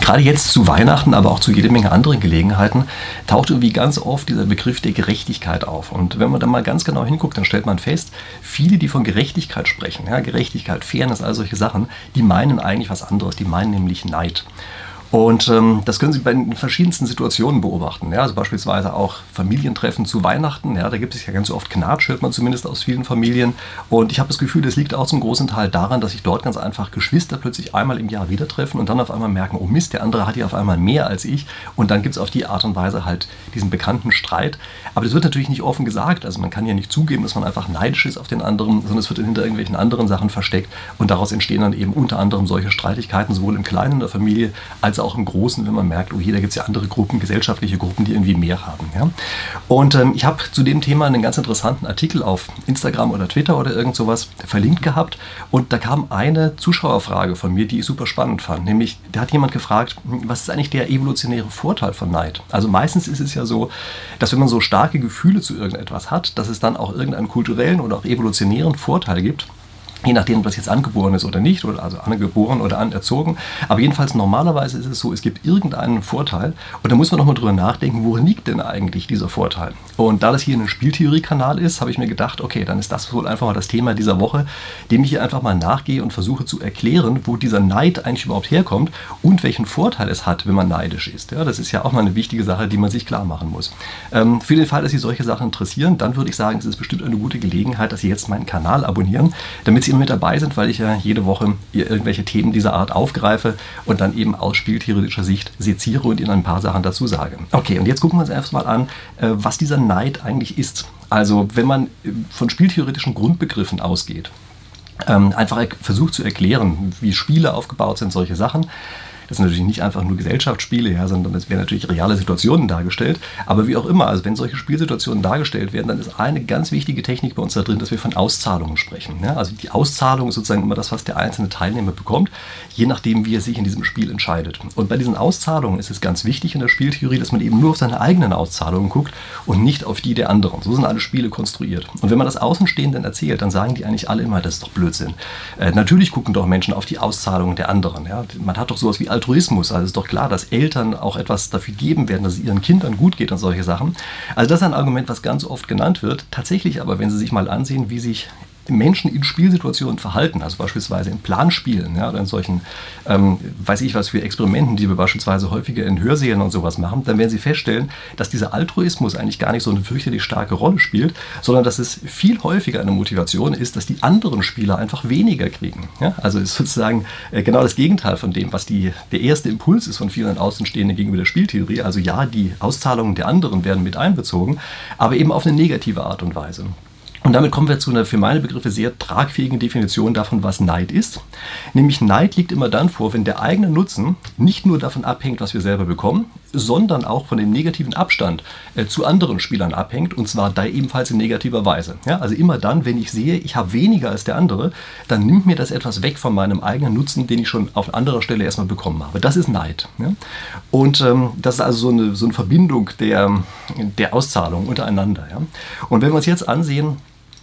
Gerade jetzt zu Weihnachten, aber auch zu jede Menge anderen Gelegenheiten, taucht irgendwie ganz oft dieser Begriff der Gerechtigkeit auf. Und wenn man da mal ganz genau hinguckt, dann stellt man fest, viele, die von Gerechtigkeit sprechen, ja, Gerechtigkeit, Fairness, all solche Sachen, die meinen eigentlich was anderes, die meinen nämlich Neid. Und das können Sie bei den verschiedensten Situationen beobachten. Ja? Also beispielsweise auch Familientreffen zu Weihnachten. Ja? Da gibt es ja ganz so oft Knatsch, hört man zumindest aus vielen Familien. Und ich habe das Gefühl, das liegt auch zum großen Teil daran, dass sich dort ganz einfach Geschwister plötzlich einmal im Jahr wieder treffen und dann auf einmal merken, oh Mist, der andere hat ja auf einmal mehr als ich. Und dann gibt es auf die Art und Weise halt diesen bekannten Streit. Aber das wird natürlich nicht offen gesagt. Also man kann ja nicht zugeben, dass man einfach neidisch ist auf den anderen, sondern es wird hinter irgendwelchen anderen Sachen versteckt. Und daraus entstehen dann eben unter anderem solche Streitigkeiten, sowohl im Kleinen in der Familie als auch im Großen, wenn man merkt, oh je, da gibt es ja andere Gruppen, gesellschaftliche Gruppen, die irgendwie mehr haben. Ja? Und ich habe zu dem Thema einen ganz interessanten Artikel auf Instagram oder Twitter oder irgend sowas verlinkt gehabt und da kam eine Zuschauerfrage von mir, die ich super spannend fand. Nämlich, da hat jemand gefragt, was ist eigentlich der evolutionäre Vorteil von Neid? Also meistens ist es ja so, dass wenn man so starke Gefühle zu irgendetwas hat, dass es dann auch irgendeinen kulturellen oder auch evolutionären Vorteil gibt. Je nachdem, ob das jetzt angeboren ist oder nicht, oder also angeboren oder anerzogen. Aber jedenfalls normalerweise ist es so, es gibt irgendeinen Vorteil und da muss man nochmal drüber nachdenken, worin liegt denn eigentlich dieser Vorteil? Und da das hier ein Spieltheorie-Kanal ist, habe ich mir gedacht, okay, dann ist das wohl einfach mal das Thema dieser Woche, dem ich hier einfach mal nachgehe und versuche zu erklären, wo dieser Neid eigentlich überhaupt herkommt und welchen Vorteil es hat, wenn man neidisch ist. Ja, das ist ja auch mal eine wichtige Sache, die man sich klar machen muss. Für den Fall, dass Sie solche Sachen interessieren, dann würde ich sagen, es ist bestimmt eine gute Gelegenheit, dass Sie jetzt meinen Kanal abonnieren, damit Sie immer mit dabei sind, weil ich ja jede Woche irgendwelche Themen dieser Art aufgreife und dann eben aus spieltheoretischer Sicht seziere und Ihnen ein paar Sachen dazu sage. Okay, und jetzt gucken wir uns erstmal an, was dieser Neid eigentlich ist. Also wenn man von spieltheoretischen Grundbegriffen ausgeht, einfach versucht zu erklären, wie Spiele aufgebaut sind, solche Sachen. Das sind natürlich nicht einfach nur Gesellschaftsspiele, ja, sondern es werden natürlich reale Situationen dargestellt. Aber wie auch immer, also wenn solche Spielsituationen dargestellt werden, dann ist eine ganz wichtige Technik bei uns da drin, dass wir von Auszahlungen sprechen. Ja, also die Auszahlung ist sozusagen immer das, was der einzelne Teilnehmer bekommt, je nachdem, wie er sich in diesem Spiel entscheidet. Und bei diesen Auszahlungen ist es ganz wichtig in der Spieltheorie, dass man eben nur auf seine eigenen Auszahlungen guckt und nicht auf die der anderen. So sind alle Spiele konstruiert. Und wenn man das Außenstehenden erzählt, dann sagen die eigentlich alle immer, das ist doch Blödsinn. Natürlich gucken doch Menschen auf die Auszahlungen der anderen. Ja. Man hat doch sowas wie Altruismus. Also ist doch klar, dass Eltern auch etwas dafür geben werden, dass es ihren Kindern gut geht und solche Sachen. Also das ist ein Argument, was ganz oft genannt wird. Tatsächlich aber, wenn Sie sich mal ansehen, wie sich Menschen in Spielsituationen verhalten, also beispielsweise in Planspielen, ja, oder in solchen, weiß ich was für Experimenten, die wir beispielsweise häufiger in Hörsälen und sowas machen, dann werden Sie feststellen, dass dieser Altruismus eigentlich gar nicht so eine fürchterlich starke Rolle spielt, sondern dass es viel häufiger eine Motivation ist, dass die anderen Spieler einfach weniger kriegen. Ja? Also ist sozusagen genau das Gegenteil von dem, was der erste Impuls ist von vielen Außenstehenden gegenüber der Spieltheorie. Also ja, die Auszahlungen der anderen werden mit einbezogen, aber eben auf eine negative Art und Weise. Und damit kommen wir zu einer für meine Begriffe sehr tragfähigen Definition davon, was Neid ist. Nämlich Neid liegt immer dann vor, wenn der eigene Nutzen nicht nur davon abhängt, was wir selber bekommen, sondern auch von dem negativen Abstand zu anderen Spielern abhängt, und zwar da ebenfalls in negativer Weise. Ja, also immer dann, wenn ich sehe, ich habe weniger als der andere, dann nimmt mir das etwas weg von meinem eigenen Nutzen, den ich schon auf anderer Stelle erstmal bekommen habe. Das ist Neid. Ja? Und das ist also so eine Verbindung der Auszahlung untereinander. Ja? Und wenn wir uns jetzt ansehen,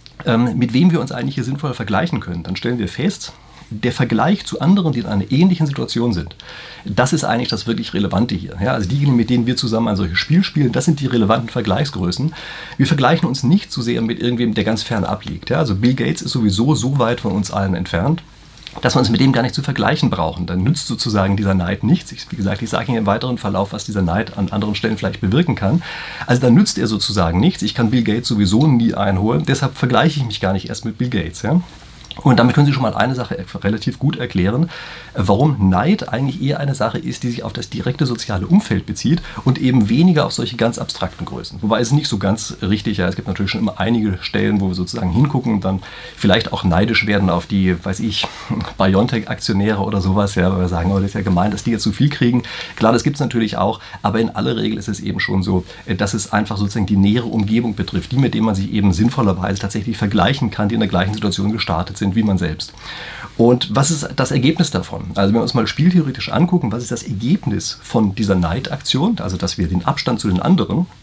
mit wem wir uns eigentlich hier sinnvoll vergleichen können, dann stellen wir fest, der Vergleich zu anderen, die in einer ähnlichen Situation sind, das ist eigentlich das wirklich Relevante hier. Ja, also diejenigen, mit denen wir zusammen ein solches Spiel spielen, das sind die relevanten Vergleichsgrößen. Wir vergleichen uns nicht zu sehr mit irgendwem, der ganz fern abliegt. Ja, also Bill Gates ist sowieso so weit von uns allen entfernt, dass wir uns mit dem gar nicht zu vergleichen brauchen. Dann nützt sozusagen dieser Neid nichts. Wie gesagt, ich sage Ihnen im weiteren Verlauf, was dieser Neid an anderen Stellen vielleicht bewirken kann. Also dann nützt er sozusagen nichts. Ich kann Bill Gates sowieso nie einholen. Deshalb vergleiche ich mich gar nicht erst mit Bill Gates. Ja? Und damit können Sie schon mal eine Sache relativ gut erklären, warum Neid eigentlich eher eine Sache ist, die sich auf das direkte soziale Umfeld bezieht und eben weniger auf solche ganz abstrakten Größen. Wobei es nicht so ganz richtig, ja, es gibt natürlich schon immer einige Stellen, wo wir sozusagen hingucken und dann vielleicht auch neidisch werden auf die, weiß ich, BioNTech-Aktionäre oder sowas, ja, weil wir sagen, oh, das ist ja gemein, dass die jetzt so viel kriegen. Klar, das gibt es natürlich auch, aber in aller Regel ist es eben schon so, dass es einfach sozusagen die nähere Umgebung betrifft, die, mit denen man sich eben sinnvollerweise tatsächlich vergleichen kann, die in der gleichen Situation gestartet sind wie man selbst. Und was ist das Ergebnis davon? Also wenn wir uns mal spieltheoretisch angucken, was ist das Ergebnis von dieser Neidaktion, also dass wir den Abstand zu den anderen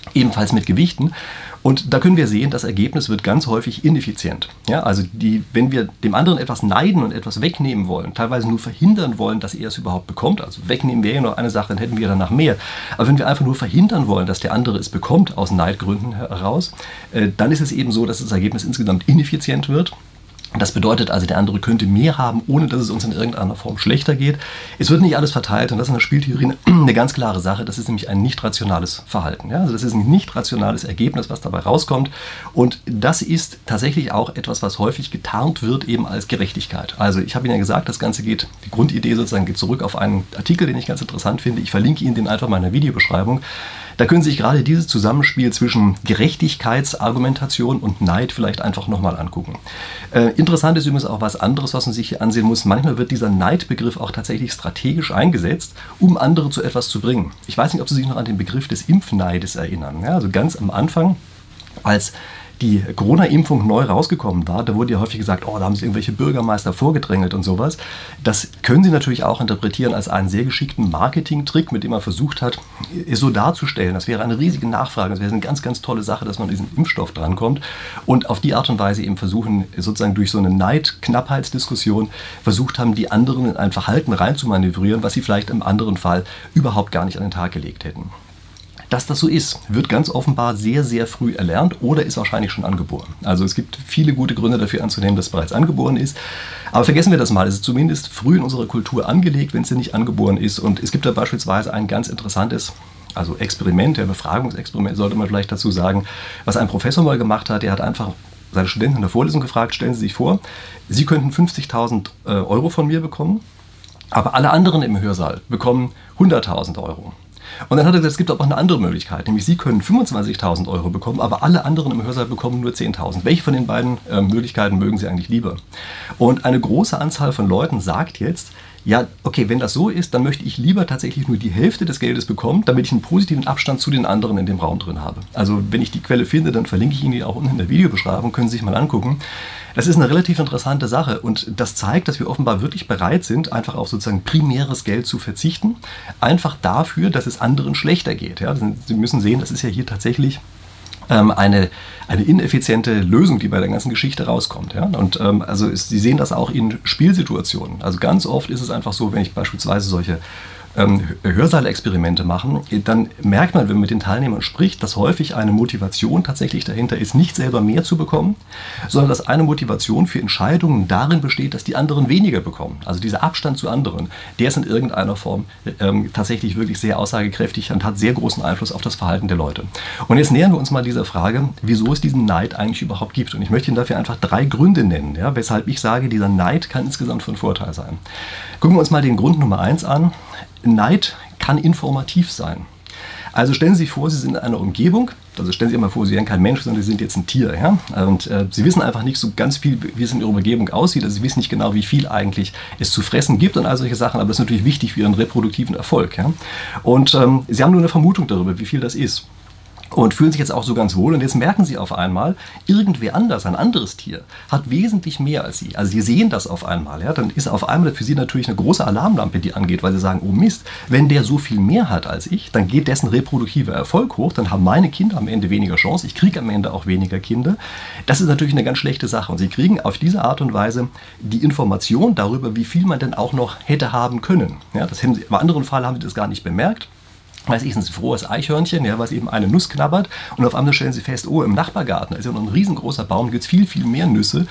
ebenfalls mit Gewichten. Und da können wir sehen, das Ergebnis wird ganz häufig ineffizient. Ja, also wenn wir dem anderen etwas neiden und etwas wegnehmen wollen, teilweise nur verhindern wollen, dass er es überhaupt bekommt, also wegnehmen wäre ja noch eine Sache, dann hätten wir danach mehr. Aber wenn wir einfach nur verhindern wollen, dass der andere es bekommt, aus Neidgründen heraus, dann ist es eben so, dass das Ergebnis insgesamt ineffizient wird. Das bedeutet also, der andere könnte mehr haben, ohne dass es uns in irgendeiner Form schlechter geht. Es wird nicht alles verteilt und das ist in der Spieltheorie eine ganz klare Sache. Das ist nämlich ein nicht rationales Verhalten. Ja? Also das ist ein nicht rationales Ergebnis, was dabei rauskommt. Und das ist tatsächlich auch etwas, was häufig getarnt wird eben als Gerechtigkeit. Also ich habe Ihnen ja gesagt, das Ganze die Grundidee sozusagen geht zurück auf einen Artikel, den ich ganz interessant finde. Ich verlinke Ihnen den einfach mal in der Videobeschreibung. Da können Sie sich gerade dieses Zusammenspiel zwischen Gerechtigkeitsargumentation und Neid vielleicht einfach nochmal angucken. Interessant ist übrigens auch was anderes, was man sich hier ansehen muss. Manchmal wird dieser Neidbegriff auch tatsächlich strategisch eingesetzt, um andere zu etwas zu bringen. Ich weiß nicht, ob Sie sich noch an den Begriff des Impfneides erinnern. Ja, also ganz am Anfang, als die Corona-Impfung neu rausgekommen war, da wurde ja häufig gesagt, oh, da haben sich irgendwelche Bürgermeister vorgedrängelt und sowas. Das können Sie natürlich auch interpretieren als einen sehr geschickten Marketing-Trick, mit dem man versucht hat, es so darzustellen. Das wäre eine riesige Nachfrage, das wäre eine ganz, ganz tolle Sache, dass man an diesen Impfstoff drankommt und auf die Art und Weise eben versuchen, sozusagen durch so eine Neid-Knappheitsdiskussion versucht haben, die anderen in ein Verhalten reinzumanövrieren, was sie vielleicht im anderen Fall überhaupt gar nicht an den Tag gelegt hätten. Dass das so ist, wird ganz offenbar sehr, sehr früh erlernt oder ist wahrscheinlich schon angeboren. Also es gibt viele gute Gründe dafür anzunehmen, dass es bereits angeboren ist. Aber vergessen wir das mal, es ist zumindest früh in unserer Kultur angelegt, wenn es denn nicht angeboren ist. Und es gibt da beispielsweise ein ganz interessantes Experiment, ein Befragungsexperiment sollte man vielleicht dazu sagen, was ein Professor mal gemacht hat. Der hat einfach seine Studenten in der Vorlesung gefragt, stellen Sie sich vor, Sie könnten 50.000 Euro von mir bekommen, aber alle anderen im Hörsaal bekommen 100.000 Euro. Und dann hat er gesagt, es gibt aber auch eine andere Möglichkeit, nämlich Sie können 25.000 Euro bekommen, aber alle anderen im Hörsaal bekommen nur 10.000. Welche von den beiden Möglichkeiten mögen Sie eigentlich lieber? Und eine große Anzahl von Leuten sagt jetzt, ja, okay, wenn das so ist, dann möchte ich lieber tatsächlich nur die Hälfte des Geldes bekommen, damit ich einen positiven Abstand zu den anderen in dem Raum drin habe. Also wenn ich die Quelle finde, dann verlinke ich Ihnen die auch unten in der Videobeschreibung, können Sie sich mal angucken. Das ist eine relativ interessante Sache und das zeigt, dass wir offenbar wirklich bereit sind, einfach auf sozusagen primäres Geld zu verzichten, einfach dafür, dass es anderen schlechter geht. Ja, Sie müssen sehen, das ist ja hier tatsächlich eine ineffiziente Lösung, die bei der ganzen Geschichte rauskommt. Ja? Und Sie sehen das auch in Spielsituationen. Also ganz oft ist es einfach so, wenn ich beispielsweise solche Hörsaalexperimente machen, dann merkt man, wenn man mit den Teilnehmern spricht, dass häufig eine Motivation tatsächlich dahinter ist, nicht selber mehr zu bekommen, sondern dass eine Motivation für Entscheidungen darin besteht, dass die anderen weniger bekommen. Also dieser Abstand zu anderen, der ist in irgendeiner Form tatsächlich wirklich sehr aussagekräftig und hat sehr großen Einfluss auf das Verhalten der Leute. Und jetzt nähern wir uns mal dieser Frage, wieso es diesen Neid eigentlich überhaupt gibt. Und ich möchte Ihnen dafür einfach 3 Gründe nennen, ja, weshalb ich sage, dieser Neid kann insgesamt von Vorteil sein. Gucken wir uns mal den Grund Nummer 1 an. Neid kann informativ sein. Also stellen Sie sich vor, Sie sind in einer Umgebung, also stellen Sie sich mal vor, Sie wären kein Mensch, sondern Sie sind jetzt ein Tier. Ja? Und Sie wissen einfach nicht so ganz viel, wie es in Ihrer Umgebung aussieht. Also Sie wissen nicht genau, wie viel eigentlich es zu fressen gibt und all solche Sachen, aber das ist natürlich wichtig für Ihren reproduktiven Erfolg. Ja? Und Sie haben nur eine Vermutung darüber, wie viel das ist. Und fühlen sich jetzt auch so ganz wohl. Und jetzt merken Sie auf einmal, irgendwer anders, ein anderes Tier, hat wesentlich mehr als Sie. Also Sie sehen das auf einmal. Ja? Dann ist auf einmal für Sie natürlich eine große Alarmlampe, die angeht, weil Sie sagen, oh Mist, wenn der so viel mehr hat als ich, dann geht dessen reproduktiver Erfolg hoch, dann haben meine Kinder am Ende weniger Chance, ich kriege am Ende auch weniger Kinder. Das ist natürlich eine ganz schlechte Sache. Und Sie kriegen auf diese Art und Weise die Information darüber, wie viel man denn auch noch hätte haben können. Ja? Das haben Sie, im anderen Fall haben Sie das gar nicht bemerkt. Weiß ich, ein frohes Eichhörnchen, ja, was eben eine Nuss knabbert und auf einmal stellen Sie fest, oh, im Nachbargarten, da ist ja noch ein riesengroßer Baum, gibt es viel, viel mehr Nüsse.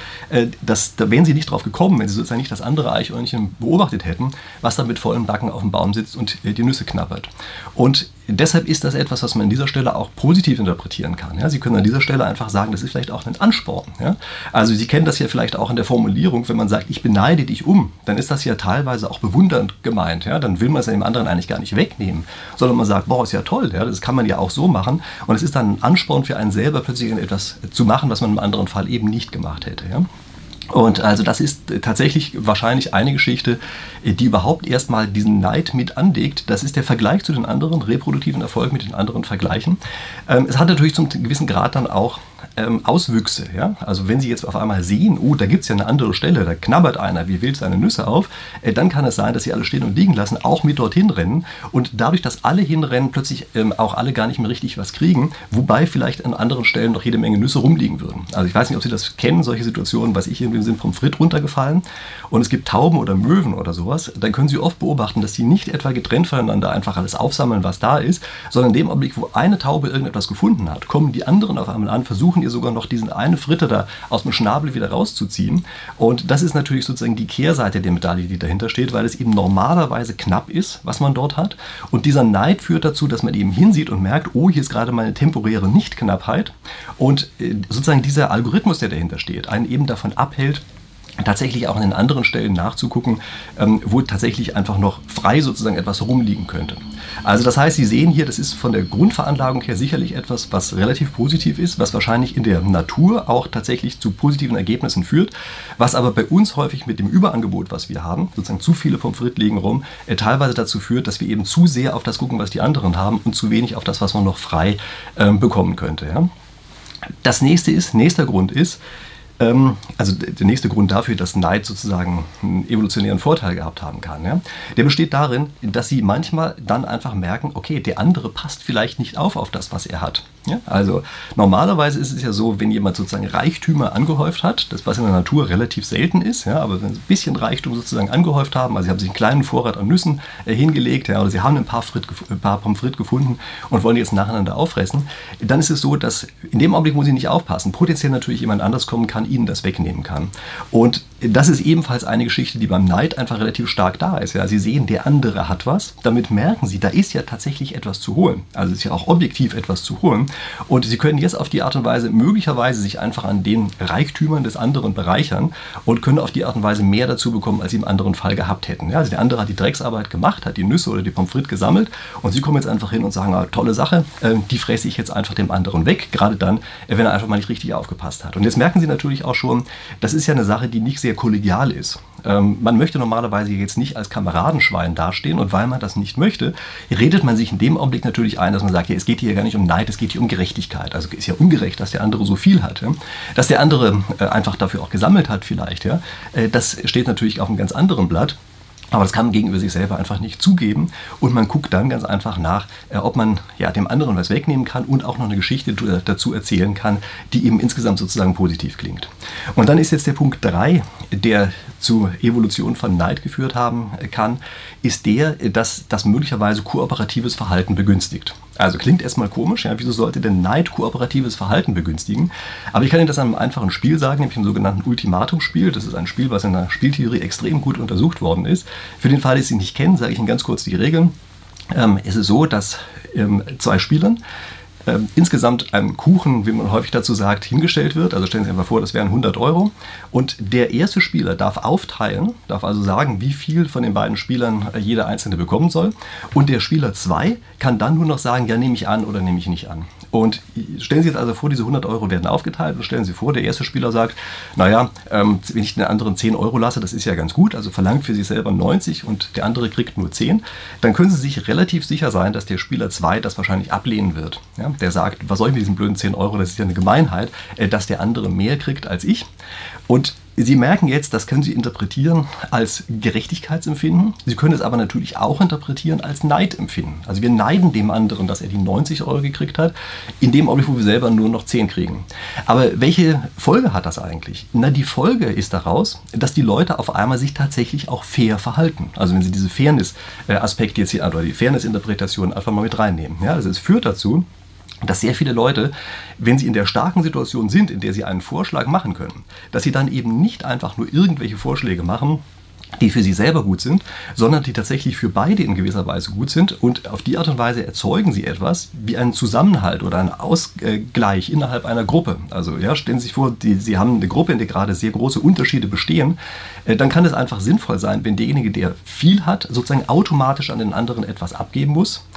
Da wären Sie nicht drauf gekommen, wenn Sie sozusagen nicht das andere Eichhörnchen beobachtet hätten, was da mit vollem Backen auf dem Baum sitzt und die Nüsse knabbert. Und deshalb ist das etwas, was man an dieser Stelle auch positiv interpretieren kann. Ja? Sie können an dieser Stelle einfach sagen, das ist vielleicht auch ein Ansporn. Ja? Also Sie kennen das ja vielleicht auch in der Formulierung, wenn man sagt, ich beneide dich um, dann ist das ja teilweise auch bewundernd gemeint. Ja? Dann will man es dem anderen eigentlich gar nicht wegnehmen, sondern man sagt, boah, ist ja toll, ja? Das kann man ja auch so machen. Und es ist dann ein Ansporn für einen selber, plötzlich etwas zu machen, was man im anderen Fall eben nicht gemacht hätte. Ja? Und also das ist tatsächlich wahrscheinlich eine Geschichte, die überhaupt erstmal diesen Neid mit anlegt. Das ist der Vergleich zu den anderen, reproduktiven Erfolg mit den anderen vergleichen. Es hat natürlich zum gewissen Grad dann auch Auswüchse. Ja? Also wenn Sie jetzt auf einmal sehen, oh, da gibt es ja eine andere Stelle, da knabbert einer wie wild seine Nüsse auf, dann kann es sein, dass Sie alle stehen und liegen lassen, auch mit dorthin rennen. Und dadurch, dass alle hinrennen, plötzlich auch alle gar nicht mehr richtig was kriegen, wobei vielleicht an anderen Stellen noch jede Menge Nüsse rumliegen würden. Also ich weiß nicht, ob Sie das kennen, solche Situationen, weiß ich, irgendwie sind Pommes frites runtergefallen und es gibt Tauben oder Möwen oder sowas, dann können Sie oft beobachten, dass die nicht etwa getrennt voneinander einfach alles aufsammeln, was da ist, sondern in dem Augenblick, wo eine Taube irgendetwas gefunden hat, kommen die anderen auf einmal an, versuchen ihr sogar noch diesen eine Fritte da aus dem Schnabel wieder rauszuziehen. Und das ist natürlich sozusagen die Kehrseite der Medaille, die dahinter steht, weil es eben normalerweise knapp ist, was man dort hat. Und dieser Neid führt dazu, dass man eben hinsieht und merkt, oh, hier ist gerade meine temporäre Nicht-Knappheit. Und sozusagen dieser Algorithmus, der dahinter steht, einen eben davon abhält, tatsächlich auch an den anderen Stellen nachzugucken, wo tatsächlich einfach noch frei sozusagen etwas rumliegen könnte. Also das heißt, Sie sehen hier, das ist von der Grundveranlagung her sicherlich etwas, was relativ positiv ist, was wahrscheinlich in der Natur auch tatsächlich zu positiven Ergebnissen führt, was aber bei uns häufig mit dem Überangebot, was wir haben, sozusagen zu viele Pommes frites liegen rum, teilweise dazu führt, dass wir eben zu sehr auf das gucken, was die anderen haben und zu wenig auf das, was man noch frei bekommen könnte. Ja? Das nächster Grund ist, also der nächste Grund dafür, dass Neid sozusagen einen evolutionären Vorteil gehabt haben kann, ja, der besteht darin, dass sie manchmal dann einfach merken, okay, der andere passt vielleicht nicht auf das, was er hat. Ja? Also normalerweise ist es ja so, wenn jemand sozusagen Reichtümer angehäuft hat, das was in der Natur relativ selten ist, ja, aber wenn sie ein bisschen Reichtum sozusagen angehäuft haben, also sie haben sich einen kleinen Vorrat an Nüssen hingelegt, ja, oder sie haben ein paar Pommes frites gefunden und wollen die jetzt nacheinander auffressen, dann ist es so, dass in dem Augenblick, wo sie nicht aufpassen, potenziell natürlich jemand anders kommen kann, ihnen das wegnehmen kann. Und das ist ebenfalls eine Geschichte, die beim Neid einfach relativ stark da ist. Ja. Sie sehen, der andere hat was, damit merken Sie, da ist ja tatsächlich etwas zu holen. Also es ist ja auch objektiv etwas zu holen. Und Sie können jetzt auf die Art und Weise möglicherweise sich einfach an den Reichtümern des anderen bereichern und können auf die Art und Weise mehr dazu bekommen, als Sie im anderen Fall gehabt hätten. Ja, also der andere hat die Drecksarbeit gemacht, hat die Nüsse oder die Pommes frites gesammelt und Sie kommen jetzt einfach hin und sagen, ah, tolle Sache, die fresse ich jetzt einfach dem anderen weg, gerade dann, wenn er einfach mal nicht richtig aufgepasst hat. Und jetzt merken Sie natürlich auch schon, das ist ja eine Sache, die nicht sehr kollegial ist. Man möchte normalerweise jetzt nicht als Kameradenschwein dastehen und weil man das nicht möchte, redet man sich in dem Augenblick natürlich ein, dass man sagt, ja, es geht hier gar nicht um Neid, es geht hier um Gerechtigkeit. Also es ist ja ungerecht, dass der andere so viel hat. Ja? Dass der andere einfach dafür auch gesammelt hat vielleicht. Ja? Das steht natürlich auf einem ganz anderen Blatt. Aber das kann man gegenüber sich selber einfach nicht zugeben und man guckt dann ganz einfach nach, ob man ja, dem anderen was wegnehmen kann und auch noch eine Geschichte dazu erzählen kann, die eben insgesamt sozusagen positiv klingt. Und dann ist jetzt der Punkt 3, der zur Evolution von Neid geführt haben kann, ist der, dass das möglicherweise kooperatives Verhalten begünstigt. Also klingt erstmal komisch, ja, wieso sollte denn Neid kooperatives Verhalten begünstigen? Aber ich kann Ihnen das an einem einfachen Spiel sagen, nämlich einem sogenannten Ultimatumspiel. Das ist ein Spiel, was in der Spieltheorie extrem gut untersucht worden ist. Für den Fall, dass Sie es nicht kennen, sage ich Ihnen ganz kurz die Regeln. Es ist so, dass zwei Spielern insgesamt ein Kuchen, wie man häufig dazu sagt, hingestellt wird. Also stellen Sie sich einfach vor, das wären 100 Euro. Und der erste Spieler darf aufteilen, darf also sagen, wie viel von den beiden Spielern jeder Einzelne bekommen soll. Und der Spieler 2 kann dann nur noch sagen, ja, nehme ich an oder nehme ich nicht an. Und stellen Sie jetzt also vor, diese 100 Euro werden aufgeteilt und stellen Sie vor, der erste Spieler sagt, naja, wenn ich den anderen 10 Euro lasse, das ist ja ganz gut, also verlangt für sich selber 90 und der andere kriegt nur 10, dann können Sie sich relativ sicher sein, dass der Spieler 2 das wahrscheinlich ablehnen wird. Ja, der sagt, was soll ich mit diesen blöden 10 Euro, das ist ja eine Gemeinheit, dass der andere mehr kriegt als ich. Und Sie merken jetzt, das können Sie interpretieren als Gerechtigkeitsempfinden. Sie können es aber natürlich auch interpretieren als Neidempfinden. Also wir neiden dem anderen, dass er die 90 Euro gekriegt hat, in dem Augenblick, wo wir selber nur noch 10 kriegen. Aber welche Folge hat das eigentlich? Na, die Folge ist daraus, dass die Leute auf einmal sich tatsächlich auch fair verhalten. Also wenn Sie diese Fairness-Aspekte jetzt hier, oder die Fairness-Interpretation einfach mal mit reinnehmen. Ja, also es führt dazu, dass sehr viele Leute, wenn sie in der starken Situation sind, in der sie einen Vorschlag machen können, dass sie dann eben nicht einfach nur irgendwelche Vorschläge machen, die für sie selber gut sind, sondern die tatsächlich für beide in gewisser Weise gut sind und auf die Art und Weise erzeugen sie etwas wie einen Zusammenhalt oder einen Ausgleich innerhalb einer Gruppe. Also ja, stellen Sie sich vor, Sie haben eine Gruppe, in der gerade sehr große Unterschiede bestehen, dann kann es einfach sinnvoll sein, wenn derjenige, der viel hat, sozusagen automatisch an den anderen etwas abgeben muss,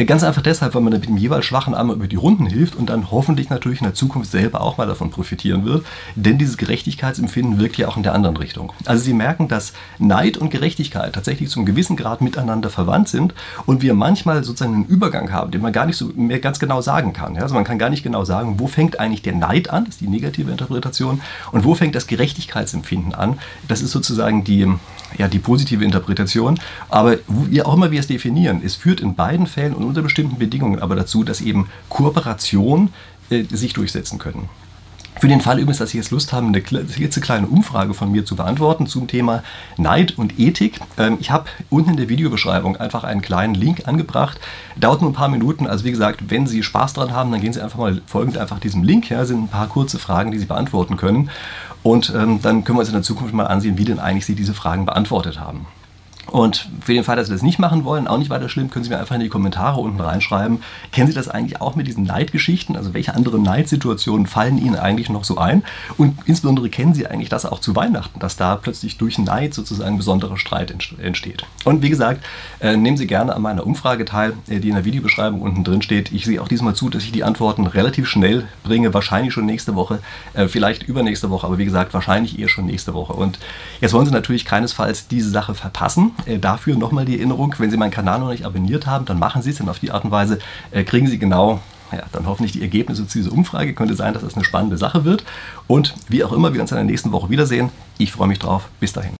Ganz einfach deshalb, weil man mit dem jeweils schwachen einmal über die Runden hilft und dann hoffentlich natürlich in der Zukunft selber auch mal davon profitieren wird. Denn dieses Gerechtigkeitsempfinden wirkt ja auch in der anderen Richtung. Also Sie merken, dass Neid und Gerechtigkeit tatsächlich zum gewissen Grad miteinander verwandt sind und wir manchmal sozusagen einen Übergang haben, den man gar nicht so mehr ganz genau sagen kann. Also man kann gar nicht genau sagen, wo fängt eigentlich der Neid an, das ist die negative Interpretation, und wo fängt das Gerechtigkeitsempfinden an, das ist sozusagen die positive Interpretation. Aber wie auch immer wir es definieren, es führt in beiden Fällen und unter bestimmten Bedingungen aber dazu, dass eben Kooperationen sich durchsetzen können. Für den Fall übrigens, dass Sie jetzt Lust haben, eine klitzekleine Umfrage von mir zu beantworten zum Thema Neid und Ethik. Ich habe unten in der Videobeschreibung einfach einen kleinen Link angebracht. Dauert nur ein paar Minuten. Also wie gesagt, wenn Sie Spaß dran haben, dann gehen Sie folgend einfach diesem Link. Ja, sind ein paar kurze Fragen, die Sie beantworten können. Und dann können wir uns in der Zukunft mal ansehen, wie denn eigentlich Sie diese Fragen beantwortet haben. Und für den Fall, dass Sie das nicht machen wollen, auch nicht weiter schlimm, können Sie mir einfach in die Kommentare unten reinschreiben. Kennen Sie das eigentlich auch mit diesen Neidgeschichten? Also welche anderen Neidsituationen fallen Ihnen eigentlich noch so ein? Und insbesondere kennen Sie eigentlich das auch zu Weihnachten, dass da plötzlich durch Neid sozusagen besonderer Streit entsteht? Und wie gesagt, nehmen Sie gerne an meiner Umfrage teil, die in der Videobeschreibung unten drin steht. Ich sehe auch diesmal zu, dass ich die Antworten relativ schnell bringe, wahrscheinlich schon nächste Woche, vielleicht übernächste Woche, aber wie gesagt, wahrscheinlich eher schon nächste Woche. Und jetzt wollen Sie natürlich keinesfalls diese Sache verpassen. Dafür nochmal die Erinnerung, wenn Sie meinen Kanal noch nicht abonniert haben, dann machen Sie es, denn auf die Art und Weise kriegen Sie genau, dann hoffentlich die Ergebnisse zu dieser Umfrage. Könnte sein, dass das eine spannende Sache wird. Und wie auch immer, wir uns in der nächsten Woche wiedersehen. Ich freue mich drauf. Bis dahin.